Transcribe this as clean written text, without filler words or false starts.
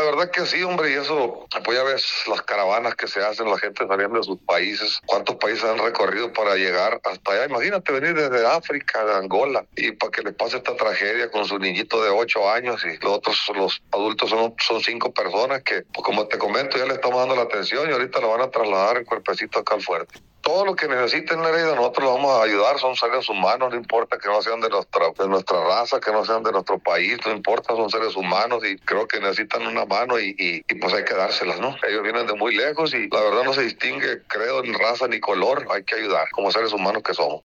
verdad que sí, hombre, y eso, pues ya ves las caravanas que se hacen, la gente saliendo de sus países, cuántos países han recorrido para llegar hasta allá. Imagínate venir desde África, de Angola, y para que le pase esta tragedia con su niñito de 8 años, y los adultos son 5 personas que, pues como te comento, ya le estamos dando la atención y ahorita lo van a trasladar en cuerpecito acá al fuerte. Todo lo que necesiten, Nereida, nosotros los vamos a ayudar, son seres humanos, no importa que no sean de nuestra raza, que no sean de nuestro país, no importa, son seres humanos y creo que necesitan una mano y pues hay que dárselas, ¿no? Ellos vienen de muy lejos y la verdad no se distingue, creo, en raza ni color, hay que ayudar como seres humanos que somos.